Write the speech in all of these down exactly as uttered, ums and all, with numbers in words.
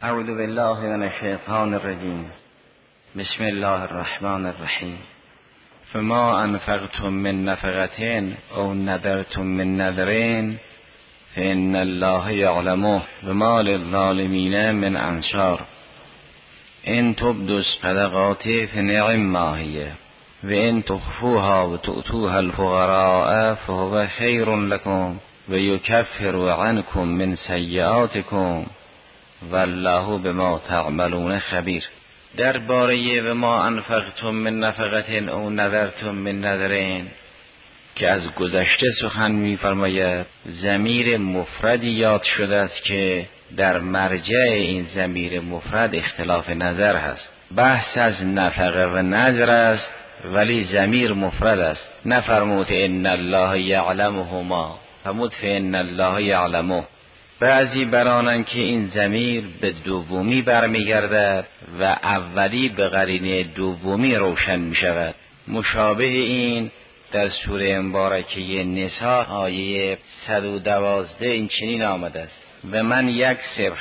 اعوذ بالله من الشیطان الرجیم. بسم الله الرحمن الرحیم. فما انفقتم من نفقة او نذرتم من نذر فإن الله یعلمه وما للظالمین من انصار ان تبدوا الصدقات فنعم ما هي وان تخفوها وتؤتوها الفقراء فهو خير لكم ويكفر عنكم من سیئاتكم والله بما تعملون خبیر. درباره و ما انفقتم من نفقة او نذرتم من نذرین که از گذشته سخن می‌فرماید، ضمیر مفردی یاد شده است که در مرجع این ضمیر مفرد اختلاف نظر هست. بحث از نفقه و نذر است ولی ضمیر مفرد است. نفرمود ان الله یعلمهما، فرمود فان الله یعلمه. بعضی برانند که این ضمیر به دومی برمیگردد و اولی به قرینه دومی روشن می شود. مشابه این در سوره مبارکه نساء آیه صد و دوازده این چنین آمده است: و من یکسب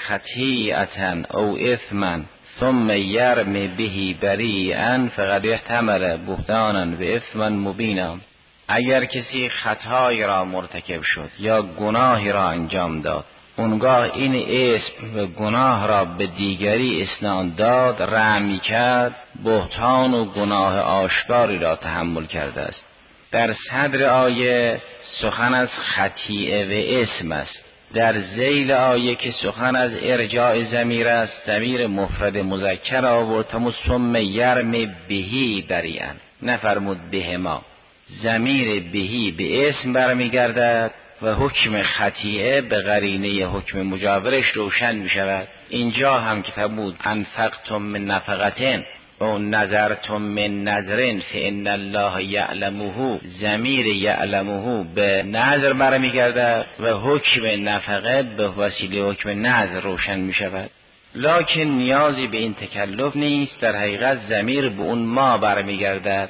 خطیئة او اثما ثم یرم به بریئا فقد احتمل بهتانا و اثما مبینا. اگر کسی خطایی را مرتکب شد یا گناهی را انجام داد، اونگاه این اسم و گناه را به دیگری اسناد داد، رمی کرد، بهتان و گناه آشکاری را تحمل کرده است. در صدر آیه سخن از خطیئه و اسم است. در ذیل آیه که سخن از ارجاع ضمیر است، ضمیر مفرد مذکر آورد، ثم یرم بهی بریئا، نفرمود بهما. ضمیر بهی به اسم برمیگردد و حکم خطیئه به قرینه حکم مجاورش روشن می شود. اینجا هم که فرمود انفقتم من نفقة و نذرتم من نذر فإن الله یعلمه، ضمیر یعلمه به نذر برمیگردد و حکم نفقه به وسیله حکم نذر روشن می شود. لکن نیازی به این تکلف نیست، در حقیقت ضمیر به اون ما برمیگردد.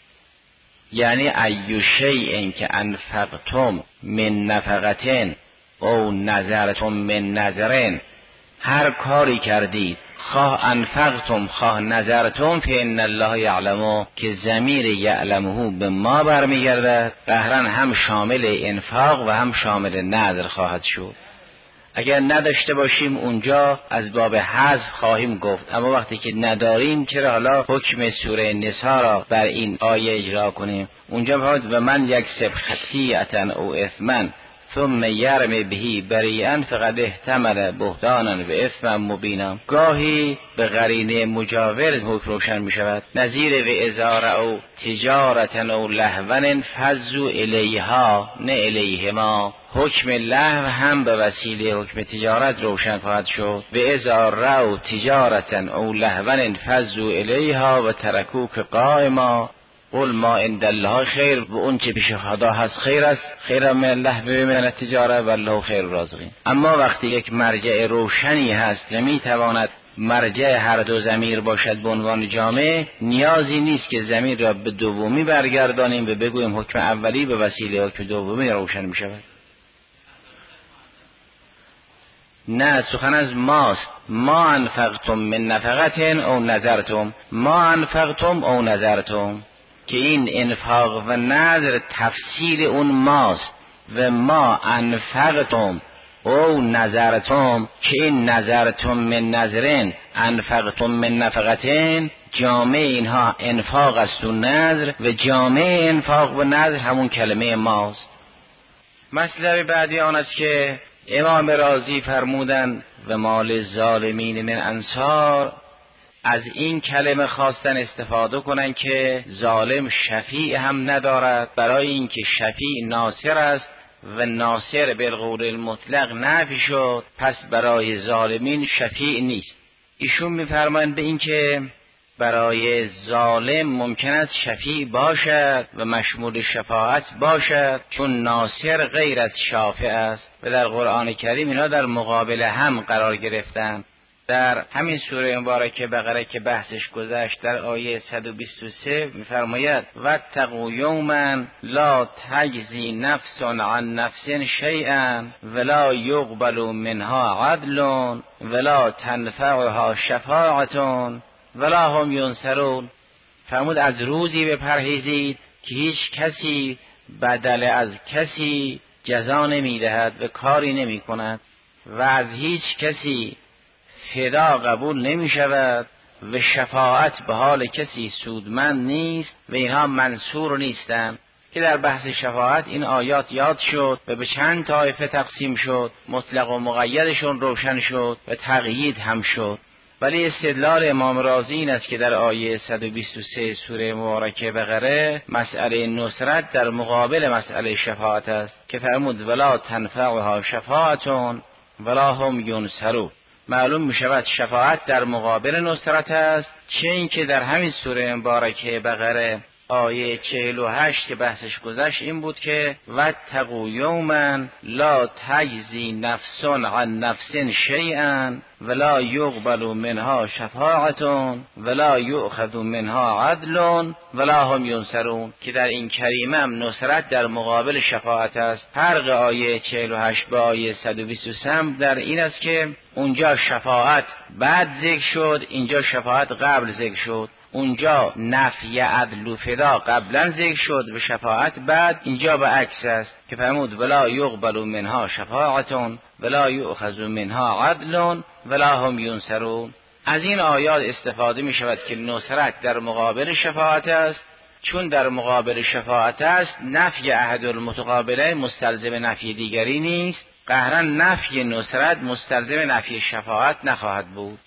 یعنی ایو شیء که انفقتم من نفقة او نذرتم من نذر، هر کاری کردید، خواه انفقتم خواه نذرتم، فإن الله یعلمه، که ضمیر یعلمه به ما برمیگردد، قهرن هم شامل انفاق و هم شامل نذر خواهد شد. اگر نداشته باشیم اونجا از باب حذف خواهیم گفت، اما وقتی که نداریم چرا حالا حکم سوره نساء را بر این آیه اجرا کنیم؟ اونجا فرمود و من یکسب خطیئة او اثما ثم یرم بهی بریئا فقد احتمل بهتانا و اثما مبینا. گاهی به قرینه مجاور حکم روشن می شود، نظیر و ازار او تجارتا او لهوا فزو الیها نه الیهما. حکم لهو هم به وسیله حکم تجارت روشن خواهد شد. و ازار او تجارتا او لهوا فزو الیها و ترکوک قائما قل ما عند الله خیر، و اون چه پیش خدا هست خیر است، خیر من الله من التجاره والله خیر الرازقین. اما وقتی یک مرجع روشنی هست و می تواند مرجع هر دو ضمیر باشد به عنوان جامع، نیازی نیست که ضمیر را به دومی برگردانیم و بگوییم حکم اولی به وسیله حکم دومی روشن می شود. نه، سخن از ماست. ما انفقتم من نفقة او نذرتم، ما انفقتم او نذرتم، که این انفاق و نذر تفسیر اون ماست. و ما انفقتم او نذرتم، که این نذرتم من نذرین انفقتم من نفقتین، جامع اینها انفاق است و نذر، و جامع انفاق و نذر همون کلمه ماست. مطلب بعدی آن است که امام رازی فرمودند و مال ظالمین من انصار، از این کلمه خواستن استفاده کنن که ظالم شفیع هم ندارد، برای اینکه شفیع ناصر است و ناصر بالقول المطلق نفی شد، پس برای ظالمین شفیع نیست. ایشون میفرمایند به این که برای ظالم ممکن است شفیع باشد و مشمول شفاعت باشد، چون ناصر غیر از شافع است و در قرآن کریم اینا در مقابل هم قرار گرفتند. در همین سوره مبارکه بقره که بحثش گذشت در آیه صد و بیست و سه می‌فرماید واتقوا یوما لا تجزی نفس عن نفس شیئا ولا یقبل منها عدل ولا تنفعها شفاعة ولا هم ینصرون. فرمود از روزی بپرهیزید که هیچ کسی بدل از کسی جزا نمی‌دهد و کاری نمی‌کند و از هیچ کسی فدا قبول نمی شود و شفاعت به حال کسی سودمند نیست و اینها منصور نیستند. که در بحث شفاعت این آیات یاد شد و به چند طایفه تقسیم شد، مطلق و مقیدشون روشن شد و تقیید هم شد. ولی استدلال امام رازی این است که در آیه صد و بیست و سه سوره مبارکه بقره مسئله نصرت در مقابل مسئله شفاعت است که فرمود ولا تنفعها شفاعتون ولا هم ینصرون. معلوم می شود شفاعت در مقابل نصرت است، چه این که در همین سوره مبارکه بقره آیه چهل و هشت که بحثش گذشت این بود که واتقوا یوما لا تجزی نفس عن نفس شیئا ولا یقبل منها شفاعة ولا یؤخذ منها عدل ولا هم ینصرون. که در این کریمه هم نصرت در مقابل شفاعت است. فرق آیه چهل و هشت با آیه صد و بیست و سه در این است که اونجا شفاعت بعد ذکر شد، اینجا شفاعت قبل ذکر شد. اونجا نفی عدل و فدا قبلا ذکر شد و شفاعت بعد، اینجا به عکس است که فرمود ولا یقبل منها شفاعة ولا یؤخذ منها عدل ولا هم ینصرون. از این آیات استفاده می شود که نصرت در مقابل شفاعت است، چون در مقابل شفاعت است نفی احد المتقابلین مستلزم نفی دیگری نیست، قهرا نفی نصرت مستلزم نفی شفاعت نخواهد بود.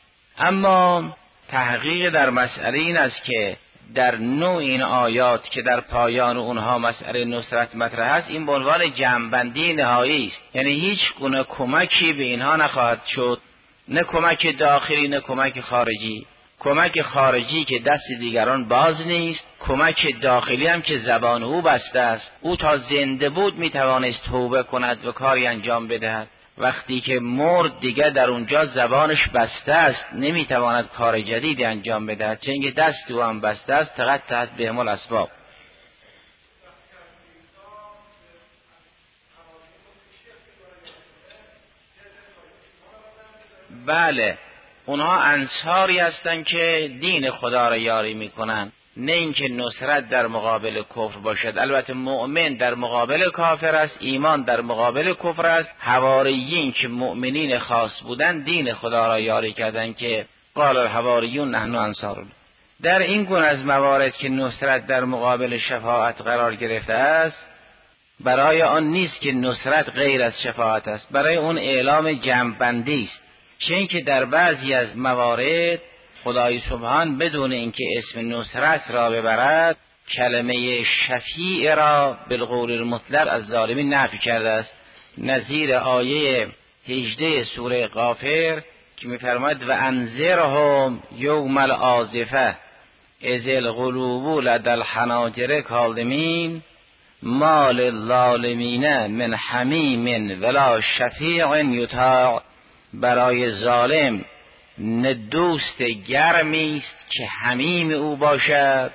اما تحقیق در مسئله این است که در نوع این آیات که در پایان اونها مسئله نصرت مطرح است، این به عنوان جمع‌بندی نهایی است، یعنی هیچ گونه کمکی به اینها نخواهد شد، نه کمک داخلی نه کمک خارجی. کمک خارجی که دست دیگران باز نیست، کمک داخلی هم که زبان او بسته است. او تا زنده بود میتوانست توبه کند و کاری انجام بدهد، وقتی که مرد دیگه در اونجا زبانش بسته است، نمیتواند کار جدیدی انجام بدهد، چون اینکه دست او هم بسته است. تقطعت تحت بهم الاسباب. بله، اونها انصاری هستند که دین خدا را یاری میکنن، نه اینکه نصرت در مقابل کفر باشد. البته مؤمن در مقابل کافر است، ایمان در مقابل کفر است. حواریین که مؤمنین خاص بودند دین خدا را یاری کردند که قال الحواریون نحن انصار. در این گونه از موارد که نصرت در مقابل شفاعت قرار گرفته است، برای آن نیست که نصرت غیر از شفاعت است، برای اون اعلام جمع‌بندی است. چون که در بعضی از موارد خدای سبحان بدون اینکه اسم نصرت را ببرد کلمه شفیع را بالقول المطلق از ظالمین نفی کرده است. نظیر آیه هجده سوره غافر که می‌فرماید و انذرهم یوم الآزفه اذ القلوب لدی الحناجر کاظمین ما للظالمین من حمیم ولا شفیع یطاع. برای ظالم نه دوست گرمی است که حمیم او باشد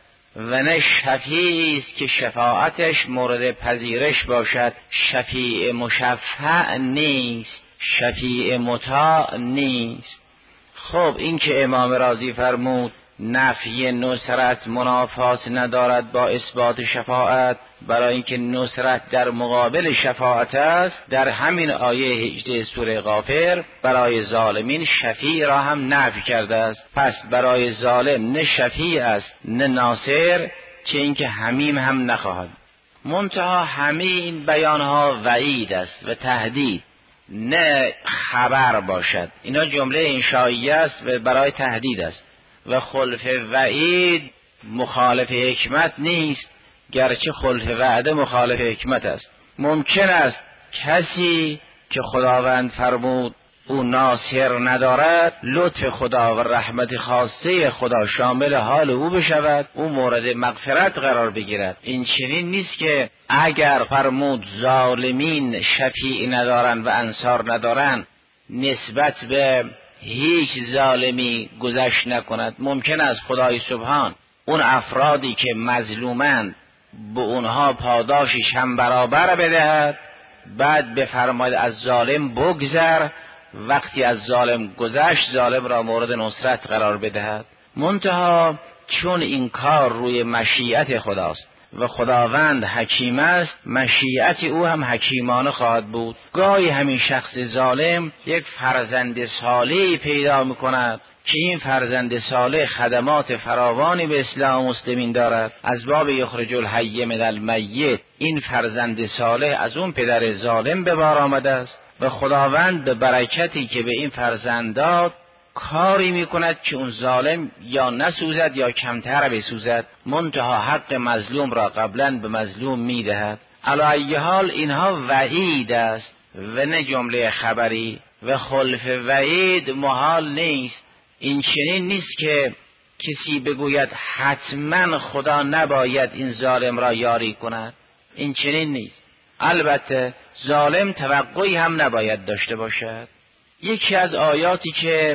و نه شفیعی است که شفاعتش مورد پذیرش باشد. شفیع مشفع نیست، شفیع مطاع نیست. خب این که امام رازی فرمود نفی نصرت منافات ندارد با اثبات شفاعت، برای اینکه نصرت در مقابل شفاعت است، در همین آیه هجده سوره غافر برای ظالمین شفیع را هم نفی کرده است. پس برای ظالم نه شفیع است نه ناصر، چه اینکه حمیم هم نخواهد. منتها همه این بیانها وعید است و تهدید، نه خبر باشد. اینا جمله انشائیه است و برای تهدید است و خلف وعید مخالف حکمت نیست، گرچه خلف وعده مخالف حکمت است. ممکن است کسی که خداوند فرمود او ناصر ندارد، لطف خدا و رحمت خاصه خدا شامل حال او بشود، او مورد مغفرت قرار بگیرد. این چنین نیست که اگر فرمود ظالمین شفیع ندارن و انصار ندارن، نسبت به هیچ ظالمی گذشت نکند. ممکن است خدای سبحان اون افرادی که مظلومند به اونها پاداشش هم برابر بدهد، بعد بفرماید از ظالم بگذر، وقتی از ظالم گذشت ظالم را مورد نصرت قرار بدهد. منتها چون این کار روی مشیت خداست و خداوند حکیم است، مشیت او هم حکیمانه خواهد بود. گاهی همین شخص ظالم یک فرزند صالحی پیدا میکند که این فرزند صالح خدمات فراوانی به اسلام و مسلمین دارد. از باب یخرج الحی من المیت، این فرزند صالح از اون پدر ظالم به بار آمده است و خداوند به برکتی که به این فرزند داد کاری میکند که اون ظالم یا نسوزد یا کمتر بسوزد، منتها حق مظلوم را قبلا به مظلوم میدهد. علی ای حال اینها وعید است و نه جمله خبری، و خلف وعید محال نیست. این چنین نیست که کسی بگوید حتما خدا نباید این ظالم را یاری کند، این چنین نیست. البته ظالم توقعی هم نباید داشته باشد. یکی از آیاتی که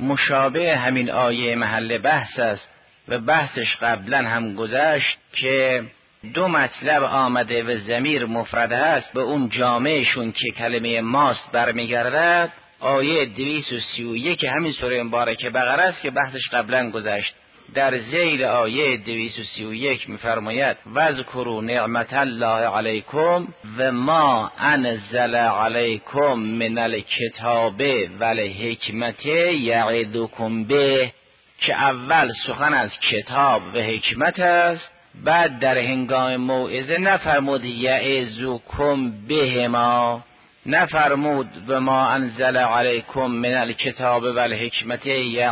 مشابه همین آیه محل بحث است و بحثش قبلا هم گذشت که دو مطلب آمده و ضمیر مفرد است، به اون جامعشون که کلمه ماست برمیگردد، آیه دویست و سی و یک همین سوره مبارکه بقره است که بحثش قبلا گذشت. در ذیل آیه دویست و سی و یک می‌فرماید واذکروا نعمت الله علیکم و ما انزل علیکم من الکتاب والحکمت یعظکم به، که اول سخن از کتاب و حکمت است، بعد در هنگام موعظه نفرمود یعظکم بهما، نفرمود و ما انزل علیکم من الکتاب والحکمت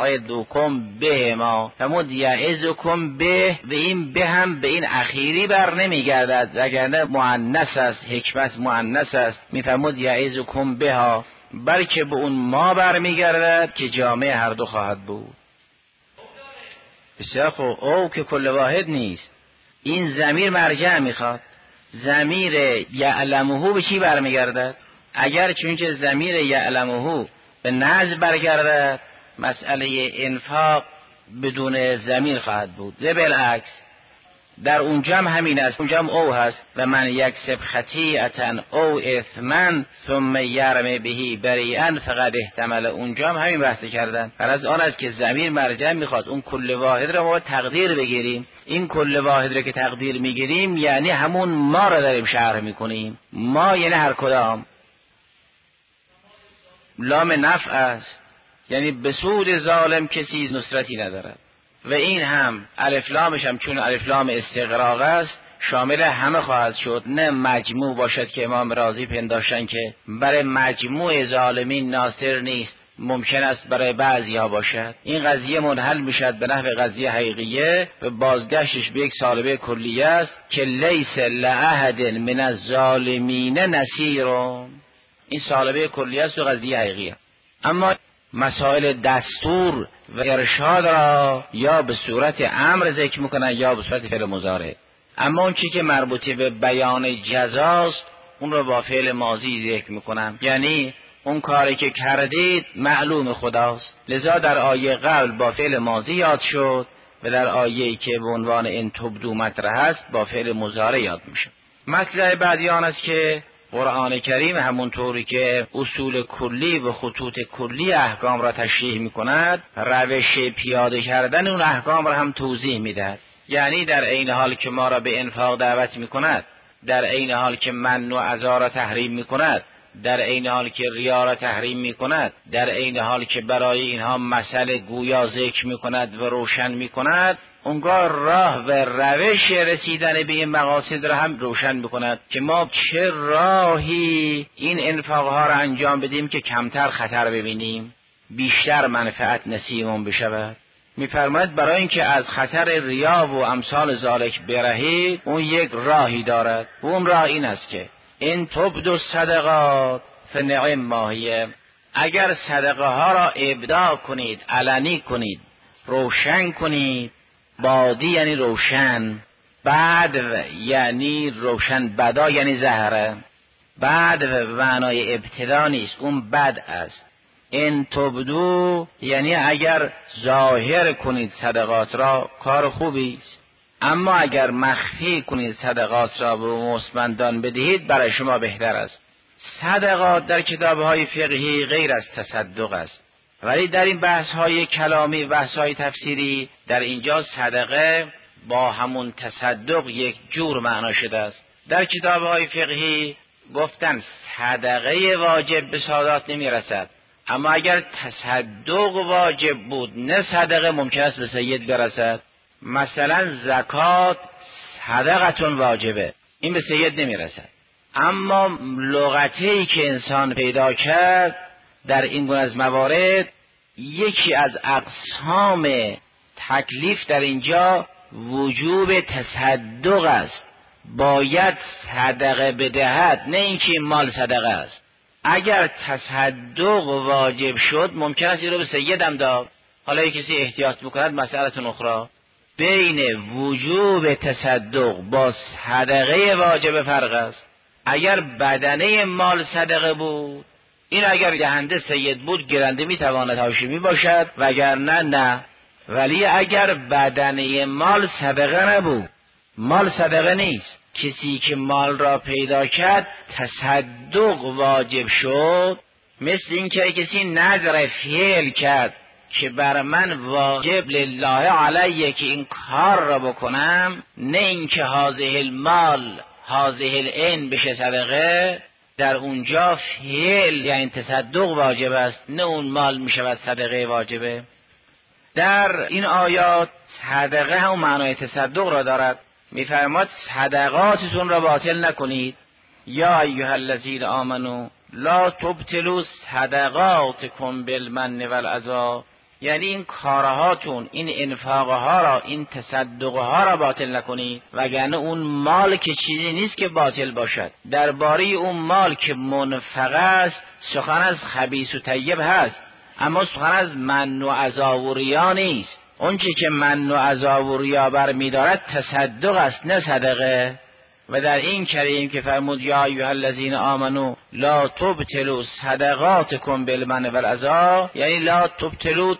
یعظکم بهما، فرمود یعظکم به، و این به هم به این اخیری بر نمیگردد، وگرنه مؤنث است، حکمت مؤنث است، میفرمود یعظکم بها، بلکه به اون ما برمیگردد که جامع هر دو خواهد بود. بسیار خوب. او که کل واحد نیست، این ضمیر مرجع میخواد. ضمیر یعلمه به چی برمیگردد؟ اگر چونچه ضمیر یعلمه به نزع برگردد، مسئله انفاق بدون ضمیر خواهد بود. و بالعکس در اونجا هم همین است، اونجا هم او هست و من یکسب خطیئتا او اثما ثم یرم بهی بریئا فقد احتمل، اونجا هم همین بحث کردن. از آن است که ضمیر مرجع میخواد اون کل واحد را ما تقدیر بگیریم. این کل واحد را که تقدیر میگیریم یعنی همون ما را داریم شرح میکنیم. ما یعنی هر کدام. لام نفع است، یعنی به سود ظالم کسی نصرتی ندارد، و این هم الف لامش هم چون الف لام استغراق است شامل همه خواهد شد، نه مجموع باشد که امام رازی پنداشتن که برای مجموع ظالمین ناصر نیست، ممکن است برای بعضی ها باشد. این قضیه منحل میشد به نحو قضیه حقیقیه و بازگشتش به یک سالبه کلیه است که لیس لأحد من الظالمین نصیر. این سالبه کلیه است و قضیه حقیقیه. اما مسائل دستور و ارشاد را یا به صورت امر ذکر میکنن یا به صورت فعل مضارع. اما اون چی که مربوطه به بیان جزاست اون رو با فعل ماضی ذکر میکنن، یعنی اون کاری که کردید معلوم خداست. لذا در آیه قبل با فعل ماضی یاد شد و در آیه‌ای که به عنوان ان تبدو مطرح است با فعل مضارع یاد میشه. مطلب بعدی آن است که قرآن کریم همونطوری که اصول کلی و خطوط کلی احکام را تشریح میکند، روش پیاده کردن اون احکام را هم توضیح میدهد. یعنی در عین حال که ما را به انفاق دعوت میکند، در عین حال که من و عزا را تحریم میکند، در عین حال که ریا را تحریم میکند، در عین حال که برای اینها مسئله گویا ذکر میکند و روشن میکند، اونگاه راه و روش رسیدن به این مقاصد را هم روشن بکند که ما چه راهی این انفاقها را انجام بدیم که کمتر خطر ببینیم، بیشتر منفعت نصیبمون بشود. میفرماید برای اینکه از خطر ریا و امثال ذالک برهید، اون یک راهی دارد و اون راه این است که این تبدو صدقات فنعم ما هی، اگر صدقه ها را ابداع کنید، علنی کنید، روشن کنید، بادی یعنی روشن، بعد یعنی روشن، بدا یعنی زهره، بعد و معنای ابتدا نیست، اون بد است. ان تبدو یعنی اگر ظاهر کنید صدقات را کار خوبی است، اما اگر مخفی کنید صدقات را به مستمندان بدهید برای شما بهتر است. صدقات در کتاب‌های فقهی غیر از تصدق است، ولی در این بحث‌های کلامی، بحث‌های تفسیری، در اینجا صدقه با همون تصدق یک جور معنا شده است. در کتاب‌های فقهی گفتن صدقه واجب به سادات نمی‌رسد، اما اگر تصدق واجب بود نه صدقه ممکن است به سید برسد. مثلا زکات صدقتون واجبه، این به سید نمی‌رسد. اما لغتی که انسان پیدا کرد در این گونه از موارد، یکی از اقسام تکلیف در اینجا وجوب تصدق است، باید صدقه بدهد، نه اینکه مال صدقه است. اگر تصدق واجب شد ممکن است این رو به سیدم داد. حالا یک کسی احتیاط بکند مسئله اخرى. بین وجوب تصدق با صدقه واجب فرق است. اگر بدنه مال صدقه بود، این اگر دهنده سید بود گرنده میتواند هاشمی باشد، وگرنه نه. ولی اگر بدنه مال صدقه نبود، مال صدقه نیست، کسی که مال را پیدا کرد تصدق واجب شد. مثل این که کسی نذر فعل کرد که بر من واجب لله علیه که این کار را بکنم، نه اینکه هذه المال هذه العین بشه صدقه. در اونجا فعل یعنی تصدق واجب است، نه اون مال میشود صدقه واجبه. در این آیات صدقه هم معنای تصدق را دارد. میفرماد صدقاتتون را باطل نکنید. یا ایها الذین آمنو لا تبطلوا صدقاتکم بالمن والعذا، یعنی این کارهاتون، این انفاقها را، این تصدقها را باطل نکنید، وگرنه اون مال که چیزی نیست که باطل باشد. درباره اون مال که منفقه است سخن از خبیث و طیب هست، اما سخن از من و عذا و ریا نیست. اون چی که من و عذا و ریا برمی‌دارد تصدق است نه صدقه. و در این کریم که فرمود یا ایها الذین آمنو لا تبطلوا صدقاتکم بالمن والعذا، یعنی لا تبطلوا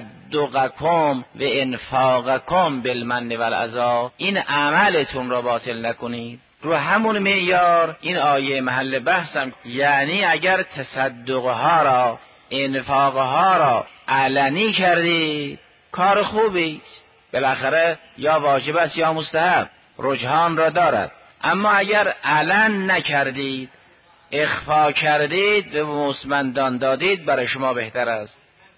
تصدقکم و انفاقکم بالمن والعذا، این عملتون را باطل نکنید. رو همون معیار این آیه محل بحثم، یعنی اگر تصدقها را، انفاقها را علنی کردید کار خوبی است، بالاخره یا واجب است یا مستحب، رجحان را دارد. اما اگر علن نکردید، اخفا کردید و مستمندان دادید، برای شما بهتر است.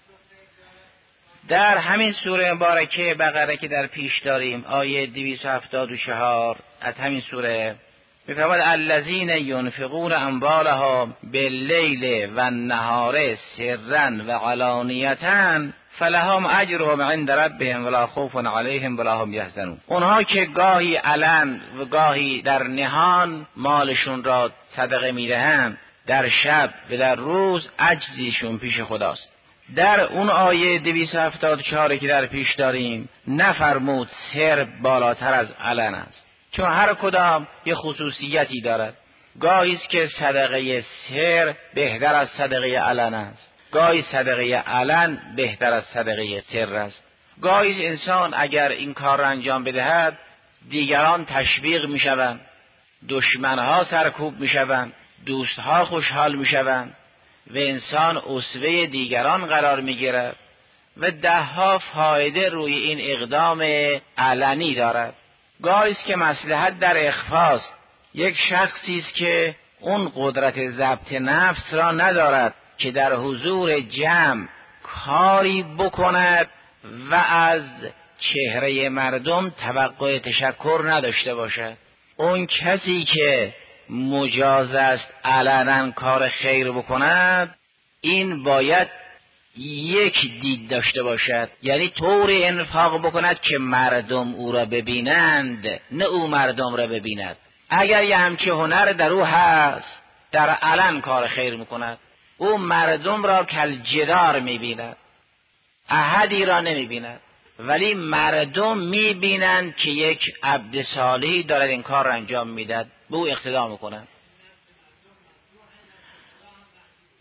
در همین سوره مبارکه بقره که در پیش داریم، آیه دویست و هفتاد و چهار از همین سوره می‌فرماید الذین ينفقون اموالهم باللیل و النهار سرا و علانیة فلهم اجرهم عند ربهم ولا خوف علیهم ولا هم یحزنون. اونها که گاهی علن و گاهی در نهان مالشون را صدقه میدهند، در شب و در روز اجزیشون پیش خداست. در اون آیه دویست و هفتاد و چهار که در پیش داریم نفرمود سر بالاتر از علن است، چون هر کدام یه خصوصیتی دارد. گاهی است که صدقه سر بهتر از صدقه علن است، گاهی صدقه علن بهتر از صدقه سر است. گاهی انسان اگر این کار را انجام بدهد دیگران تشویق میشوند، دشمنها سرکوب میشوند، دوستها خوشحال میشوند و انسان اسوه دیگران قرار میگیرد و دهها فایده روی این اقدام علنی دارد. گاهی است که مصلحت در اخفاست. یک شخصی است که اون قدرت ضبط نفس را ندارد که در حضور جمع کاری بکند و از چهره مردم توقع تشکر نداشته باشد. اون کسی که مجاز است علنا کار خیر بکند، این باید یک دید داشته باشد، یعنی طور انفاق بکند که مردم او را ببینند، نه او مردم را ببیند. اگر یه همچه هنر در او هست، در علن کار خیر میکند، او مردم را کل جدار میبیند، احدی را نمیبیند، ولی مردم میبینند که یک عبد صالحی دارد این کار را انجام میدهد، به او اقتدا میکنند.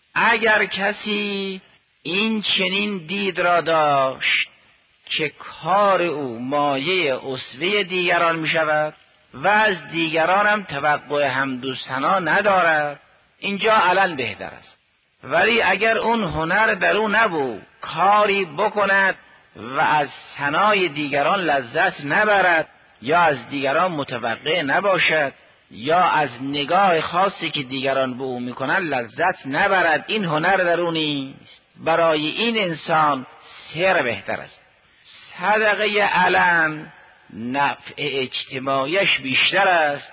اگر کسی این چنین دید را داشت که کار او مایه اسوه دیگران می شود و از دیگران هم توقع همدوستنا ندارد، اینجا علن بهتر است. ولی اگر اون هنر در او نبود، کاری بکند و از ثنای دیگران لذت نبرد یا از دیگران متوقع نباشد یا از نگاه خاصی که دیگران به او میکنن لذت نبرد، این هنر در او نیست. برای این انسان سر بهتر است. صدقه علن نفع اجتماعیش بیشتر است،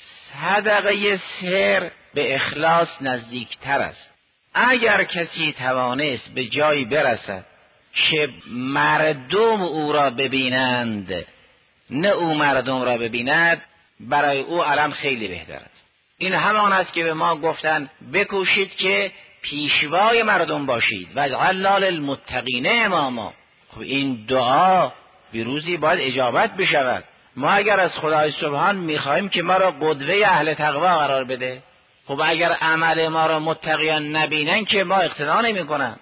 صدقه سر به اخلاص نزدیکتر است. اگر کسی توانست به جایی برسد که مردم او را ببینند نه او مردم را ببیند، برای او علم خیلی بهتر است. این همان است که به ما گفتن بکوشید که پیشوای مردم باشید و اجعلنا للمتقین اماما. خب این دعا بیروزی باید اجابت بشود. ما اگر از خدای سبحان میخواهیم که ما را قدوه اهل تقوا قرار بده، خب اگر عمل ما را متقیان نبینن که ما اقتدا نمی کنن.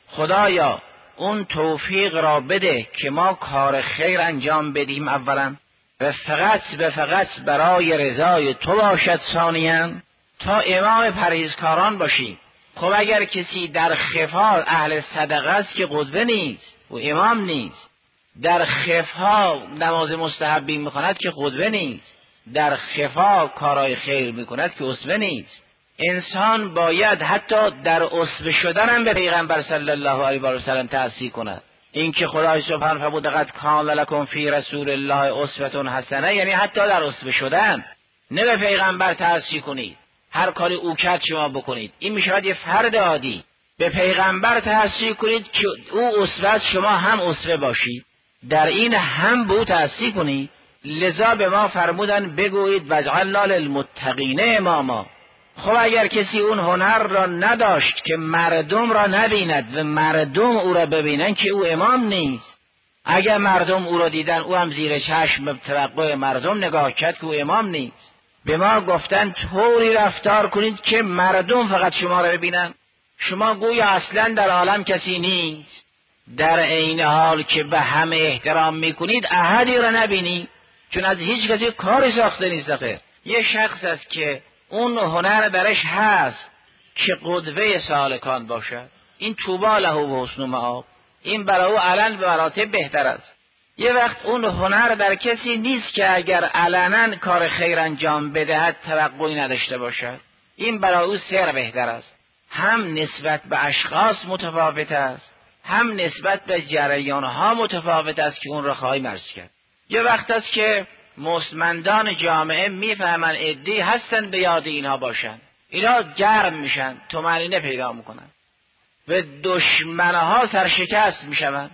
خدایا اون توفیق را بده که ما کار خیر انجام بدیم اولا و فقط به فقط برای رضای تو باشد ثانیاً، تا امام پرهیزکاران باشیم. خب اگر کسی در خفا اهل صدقه است که قدوه نیست و امام نیست، در خفا نماز مستحبی میکند که قدوه نیست، در خفا کارهای خیر میکند که اسوه نیست. انسان باید حتی در اسوه شدن هم به پیغمبر صلی الله علیه و سلم تأسی کند. این که خدای سبحانه فرمود قد کان لکم فی رسول الله اسوة حسنه، یعنی حتی در اسوه شدن، نه به پیغمبر تأسی کنید هر کاری او کرد شما بکنید، این میشود یه فرد عادی. به پیغمبر تأسی کنید که او اسوه، شما هم اسوه باشید، در این هم به او تأسی کنید. لذا به ما فرمودن بگویید واجعلنا للمتقین اماما. خب اگر کسی اون هنر را نداشت که مردم را نبیند و مردم او را ببینن که او امام نیست، اگر مردم او را دیدن او هم زیر چشم توقع مردم نگاه کرد که او امام نیست، به ما گفتن طوری رفتار کنید که مردم فقط شما را ببینن. شما گویا اصلا در عالم کسی نیست، در عین حال که به همه احترام میکنید احدی را نبینید، چون از هیچ کسی کاری ساخته نیست. خیر یه شخص است که اون هنر درش هست که قدوه سالکان باشد، این طوبی له و حسن مآب، این برای او علن به مراتب بهتر است. یه وقت اون هنر در کسی نیست که اگر علنا کار خیر انجام بدهد توقعی نداشته باشد، این برای او سر بهتر است. هم نسبت به اشخاص متفاوت است، هم نسبت به جریانها متفاوت است که اون را خواهیم عرض کرد. یه وقت است که مستمندان جامعه میفهمن عده‌ای هستن به یاد اینها باشن، اینا گرم میشن، طمأنینه پیدا میکنن و دشمنها سرشکست میشون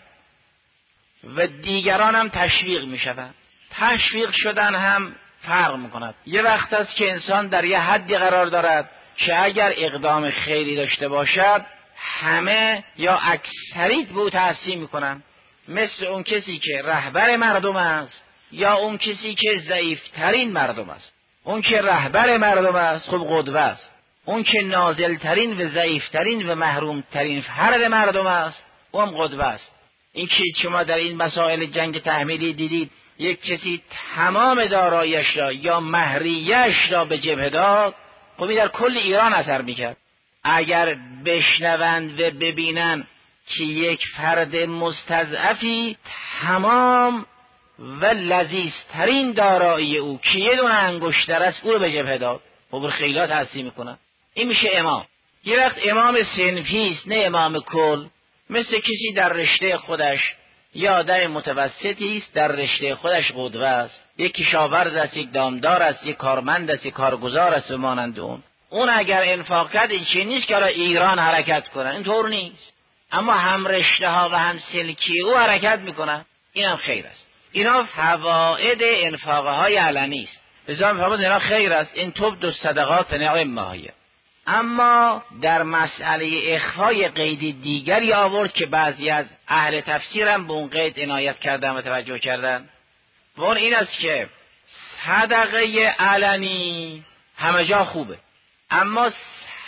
و دیگران هم تشویق میشون. تشویق شدن هم فرق میکند. یه وقت است که انسان در یه حدی قرار دارد که اگر اقدام خیری داشته باشد همه یا اکثریت به او تأثیر میکنن، مثل اون کسی که رهبر مردم است یا اون کسی که ضعیفترین مردم است. اون که رهبر مردم است خب قدوه است، اون که نازلترین و ضعیفترین و محرومترین فرد مردم است اون قدوه است. این که شما در این مسائل جنگ تحمیلی دیدید یک کسی تمام دارایی‌اش را یا مهریه‌اش را به جبهه داد، خب این در کل ایران اثر میکرد. اگر بشنوند و ببینن که یک فرد مستضعفی تمام و لذیذترین دارایی او که یه دونه انگشتر است او رو به جبهه داد، خب خیلی تأثیر میکنن. این میشه امام. یه وقت امام صنفی است نه امام کل، مثل کسی در رشته خودش یا آدم متوسطی است در رشته خودش قدوه است، یک کشاورز است، یک دامدار است، یک کارمند است، یک کارگزار است و مانند اون. اون اگر انفاق کرد این چیز نیست که ایران حرکت کنن، اینطور نیست، اما هم رشته ها و هم سلکی او حرکت میکنن، اینم خیر است. اینا فواید انفاق های علنی است، بزام فرمود اینا خیر است، این تبدو الصدقات نعمه. اما در مسئله اخفای قید دیگری آورد که بعضی از اهل تفسیرم به اون قید عنایت کردن و توجه کردن، و اون این است که صدقه علنی همه جا خوبه، اما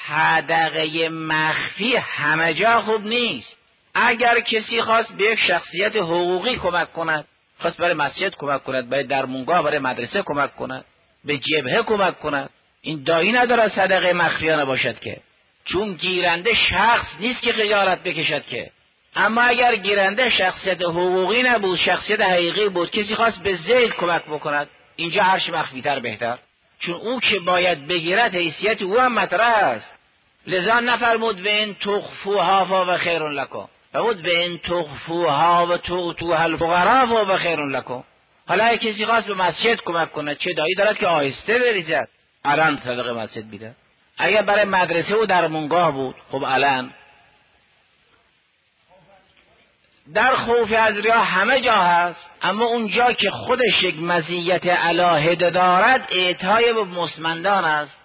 صدقه مخفی همه جا خوب نیست. اگر کسی خواست به یک شخصیت حقوقی کمک کند، خواست برای مسجد کمک کند، برای درمونگاه، برای مدرسه کمک کند، به جبهه کمک کند، این دایی نداره صدقه مخفیانه باشد که، چون گیرنده شخص نیست که خجالت بکشد که. اما اگر گیرنده شخصیت حقوقی نبود، شخصیت حقیقی بود، کسی خواست به زید کمک بکند، اینجا هرچی مخفیتر بهتر، چون او که باید بگیرد حیثیت او هم مطرح است. لذا نفرمود و این تخفوها فهو خیر لکم، فرمود و این تخفوها و تؤتوها الفقراء فهو خیر لکم. حالا اگه کسی خواست به مسجد کمک کند، چه دایی دارد که آهسته بریزد، الان صدقه مسجد بیده. اگر برای مدرسه و درمونگاه بود، خب الان در خوف از ریا همه جا هست، اما اونجا که خودش یک مزیت علاهده دارد اعطای به مستمندان است.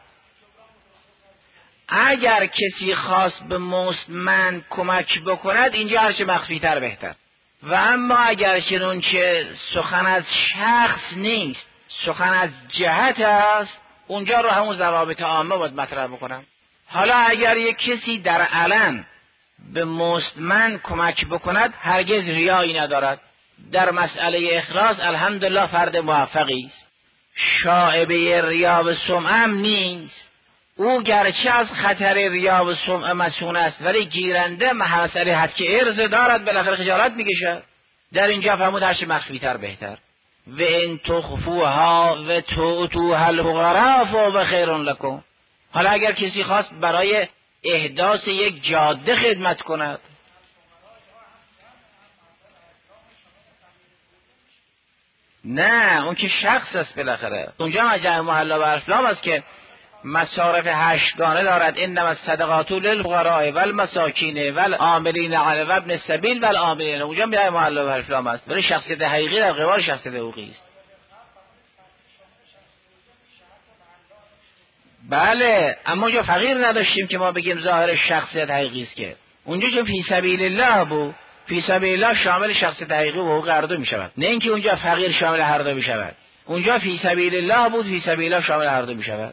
اگر کسی خواست به مستمند کمک بکند، اینجا هرچه مخفی تر بهتر. و اما اگر چنانچه سخن از شخص نیست، سخن از جهت است، اونجا رو همون ضوابط عامه باید مطرح بکنم. حالا اگر یک کسی در علن به مستمند کمک بکند، هرگز ریایی ندارد، در مسئله اخلاص الحمدلله فرد موفقی است، شائبه ریا و سمعه نیست. او گرچه از خطر ریا و سمعه مسئول است، ولی گیرنده مسئله حد که ارز دارد، بالاخره خجالت میکشد. در اینجا فرمود هرچه مخفی تر بهتر. و ان تخفوها و تؤتوها الفقراء فهو خیر لکم. حالا اگر کسی خواست برای احداث یک جاده خدمت کند، نه اون که شخص است، بالاخره اونجا مجمع محلا و افلام است که مصارف هشتگانه دارد، انما الصدقات للفقراء والمساکین والعاملین علی و ابن السبیل والعاملین، اونجا مجمع محلا و افلام است، ولی شخصیت حقیقی در قبال شخصیت حقوقی است. بله، اما اونجا فقیر نداشتیم که ما بگیم ظاهر شخصیت حقیقی است، که اونجا چون فی سبیل الله بود، فی سبیل الله شامل شخصیت حقیقی و حقوق هر دو می شود، نه اینکه اونجا فقیر شامل هر دو می شود. اونجا فی سبیل الله بود، فی سبیل الله شامل هر دو می شود.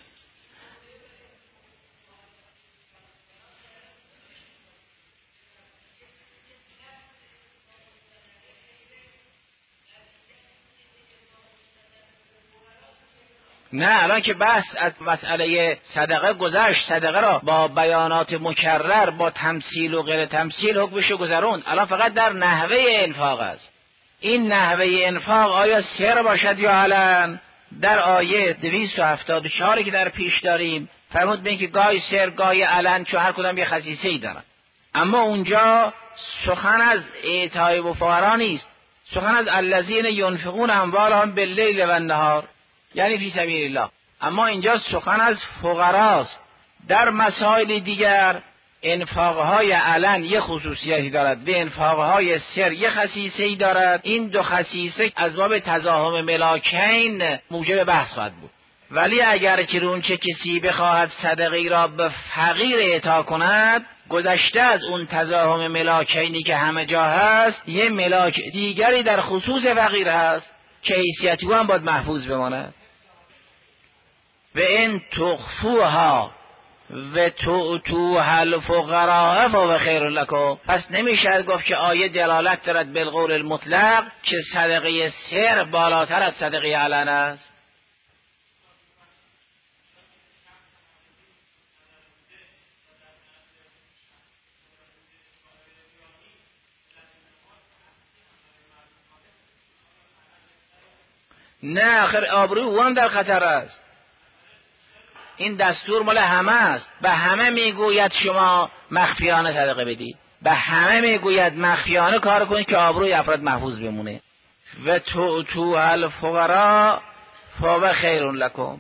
نه الان که بحث از مسئله صدقه گذشت، صدقه را با بیانات مکرر، با تمثیل و غیر تمثیل حکمشو گذرون، الان فقط در نحوه انفاق است. این نحوه انفاق آیا سر باشد یا علن؟ در آیه دویست و هفتاد و چهار که در پیش داریم فرمود به این که گاهی سر گاهی علن، چون هر کدام یه خصیصه ای دارن. اما اونجا سخن از اعطای به فقرا نیست، سخن از الذین ینفقون اموالهم باللیل و النهار، یعنی فی سبیل الله. اما اینجا سخن از فقراست. در مسائل دیگر انفاقهای علن یه خصوصیتی دارد و انفاقهای سر یه خصیصه‌ای دارد. این دو خصیصه از باب تزاحم ملاکین موجب بحث خواهد بود. ولی اگر چرون چه کسی بخواهد صدقه را به فقیر اعطا کند، گذشته از اون تزاحم ملاکینی که همه جا هست، یه ملاک دیگری در خصوص فقیر هست که حیثیتی هم باید محفوظ بماند. و این تخفوها و تؤتوها الفقراء فهو خیر لکم. پس نمیشه گفت که آیه دلالت دارد بالقول المطلق که صدقه سر بالاتر از صدقه علن است. نه آخر آبروی او هم در خطر است. این دستور مال همه است، به همه میگوید شما مخفیانه صدقه بدید، به همه میگوید مخفیانه کار کنید که آبروی افراد محفوظ بمونه. و تؤتوها الفقراء فهو خیر لکم.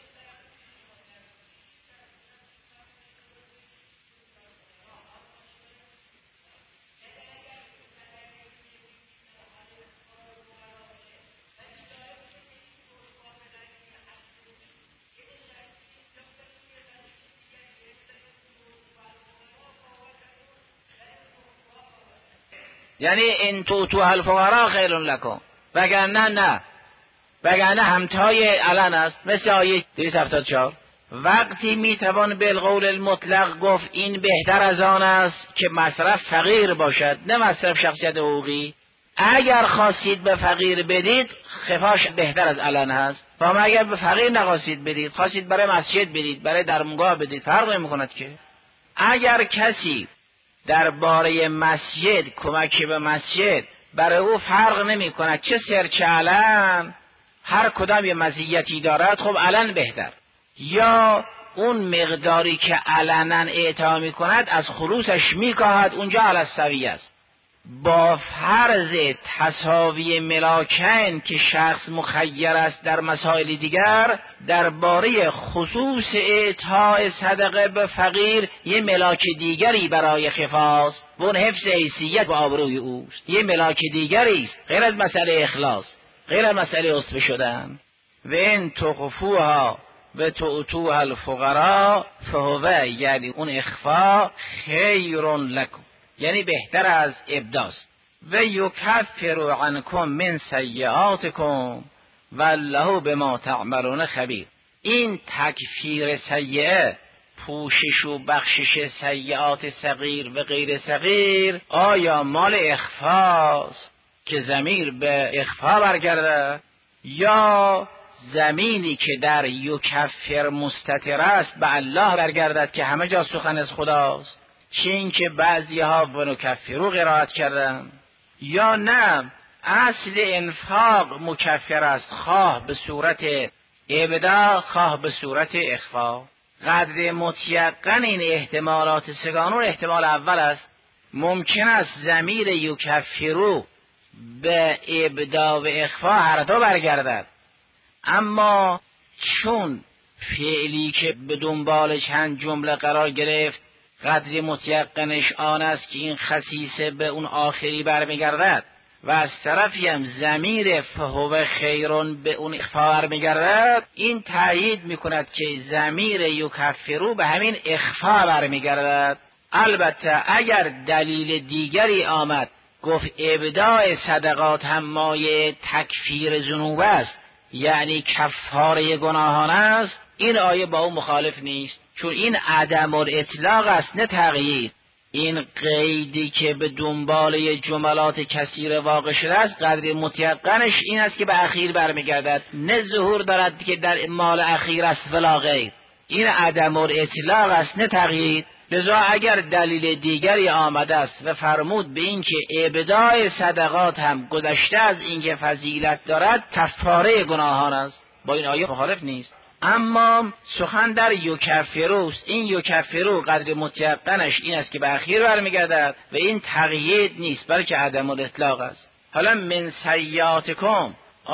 یعنی این تؤتوها الفقراء خیر لکم، وگرنه نه، وگرنه همتای علن است، مثل آیه دویست و هفتاد و چهار. وقتی میتوان بالقول المطلق گفت این بهتر از آن است که مصرف فقیر باشد، نه مصرف شخصیت حقوقی. اگر خواستید به فقیر بدید خفاش بهتر از علن هست. و اگر به فقیر نخواستید بدید، خواستید برای مسجد بدید، برای درمگاه بدید، فرق نمی‌کند که. اگر کسی درباره مسجد، کمکی به مسجد برای او فرق نمی‌کند چه سر چه علن، هر کدام یه مزیتی دارد، خب علن بهتر. یا اون مقداری که علنا اعطا می‌کند از خلوصش می‌کاهد، اونجا علی السویه است. با فرض تساوی ملاکین که شخص مخیر است در مسائل دیگر، درباره خصوص اعطاء صدقه به فقیر یه ملاک دیگری برای خفاست و اون حفظ حیثیت و آبروی اوست، یه ملاک دیگری است غیر از مسئله اخلاص، غیر از مسئله عصبه شدن. و این تخفوها و تؤتوها الفقراء فهو، یعنی اون اخفا خیر لکم، یعنی بهتر از ابداست. و یکفر عنکم من سیئاتکم والله بما تعملون خبیر. این تکفیر سیئه، پوشش و بخشش سیئات صغیر و غیر صغیر، آیا مال اخفاست که ضمیر به اخفا برگرده، یا زمینی که در یکفر مستتر است به الله برگردد که همه جا سخن از خداست؟ چه این که بعضی ها و نکفرو قرائت کردن، یا نه اصل انفاق مکفر است، خواه به صورت ابدا خواه به صورت اخفا. قدر متیقن این احتمالات سگانون احتمال اول است. ممکن است ضمیر یکفرو به ابدا و اخفا هر دو برگردد، اما چون فعلی که به دنبال چند جمله قرار گرفت قدر متیقنش آن است که این خصیصه به اون آخری برمیگردد و از طرفی هم ضمیر فهو خیرون به اون اخفا برمیگردد، این تایید میکند که ضمیر یکفرو به همین اخفا برمیگردد. البته اگر دلیل دیگری آمد گفت ابداع صدقات هم مایه تکفیر ذنوب است، یعنی کفاره گناهان است، این آیه با اون مخالف نیست، چون این عدم الاطلاق است نه تقیید. این قیدی که به دنبال جملات کثیر واقع شده است قدر متیقنش این است که به اخیر برمیگردد، نه ظهور دارد که در مال اخیر است ولا غیر. این عدم الاطلاق است نه تقیید. لذا اگر دلیل دیگری آمده است و فرمود به این که ابداع صدقات هم گذشته از اینکه فضیلت دارد کفاره گناهان است، با این آیه مخالف نیست. اما سخن در یکفروست. این یکفرو قدر متیقنش این است که به اخیر برمیگردد و این تقیید نیست بلکه عدم الاطلاق است. حالا من سیئاتکم،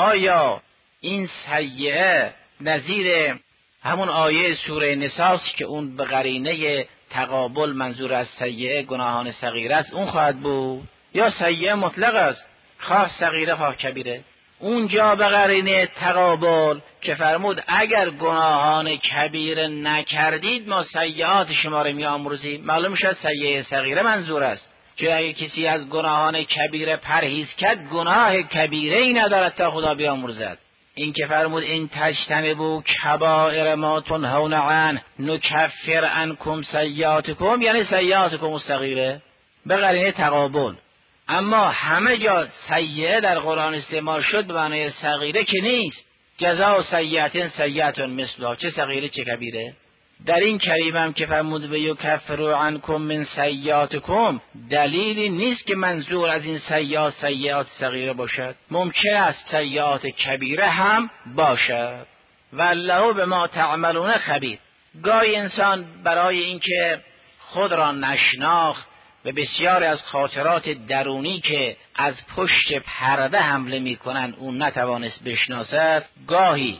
آیا این سیئه نظیر همون آیه سوره نساء که اون به قرینه تقابل منظور از سیئه گناهان صغیره است اون خواهد بود، یا سیئه مطلق است خواه صغیره خواه کبیره؟ اونجا به قرینه تقابل که فرمود اگر گناهان کبیره نکردید ما سیئات شما رو میامرزیم، معلوم شد سیئه صغیره منظور است. چون اگر کسی از گناهان کبیره پرهیز کرد گناه کبیره ای ندارد تا خدا بیامرزد. این که فرمود این تجتنبوا کبائر ما تنهون عنه نکفر عنکم سیئاتکم، یعنی سیئاتکم الصغیره به قرینه تقابل. اما همه جا سیئه در قرآن استعمال شد به معنی صغیره که نیست. جزاء سیئة سیئة مثلها، چه صغیره چه کبیره. در این کریمه هم که فرمود به یکفر عنکم من سیئاتکم دلیلی نیست که منظور از این سیئات سیئات صغیره باشد، ممکن است سیئات کبیره هم باشد. والله بما تعملون خبیر. گاهی انسان برای اینکه خود را نشناخت و بسیاری از خاطرات درونی که از پشت پرده حمله میکنن اون نتوانست بشناسد، گاهی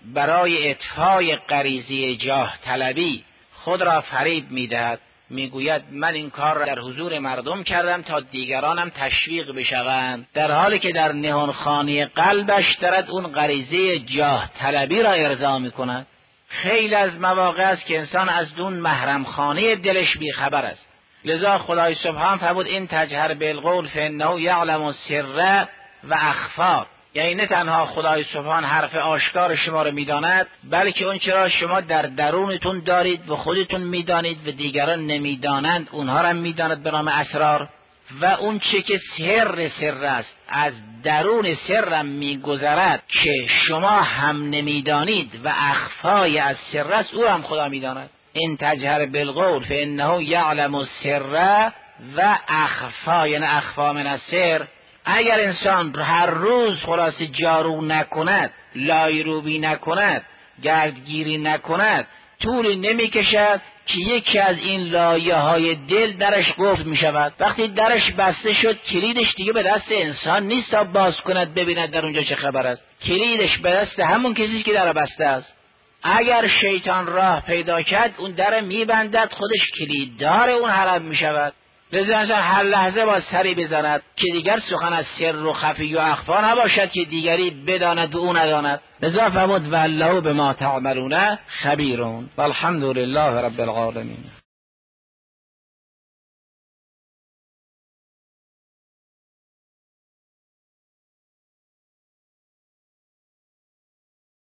برای اطفای غریزه جاه طلبی خود را فریب میدهد، میگوید من این کار را در حضور مردم کردم تا دیگرانم تشویق بشوند، در حالی که در نهانخانه قلبش دارد اون غریزه جاه طلبی را ارضا میکند. خیلی از مواقع است که انسان از دون محرم خانه دلش بیخبر است. لذا خدای سبحان فرمود این تجهر بالقول فانه یعلم السر و اخفا. یعنی نه تنها خدای سبحان حرف آشکار شما رو میداند، بلکه اون چرا شما در درونتون دارید و خودتون میدانید و دیگران نمیدانند اونها را میداند به نام اسرار. و اون چه که سر سر است از درون سرم میگذرد که شما هم نمیدانید و اخفای از سر است، او هم خدا میداند. این تجهر بالقول فانه یعلم السر و اخفا، یعنی اخفا من السر. اگر انسان هر روز خلاص جارو نکند، لایروبی نکند، گردگیری نکند، طولی نمی کشد که یکی از این لایه های دل درش قفل می شود. وقتی درش بسته شد کلیدش دیگه به دست انسان نیست تا باز کند ببیند در اونجا چه خبر است. کلیدش به دست همون کسی که در بسته است. اگر شیطان راه پیدا کرد اون در می بندد، خودش کلیددار اون حرم می شود. لذا انسان هر لحظه باز سری بزند که دیگر سخن از سر و خفی و اخفا نباشد که دیگری بداند و او نداند. لذا فرمود والله بما تعملون خبیرون والحمد لله رب العالمین.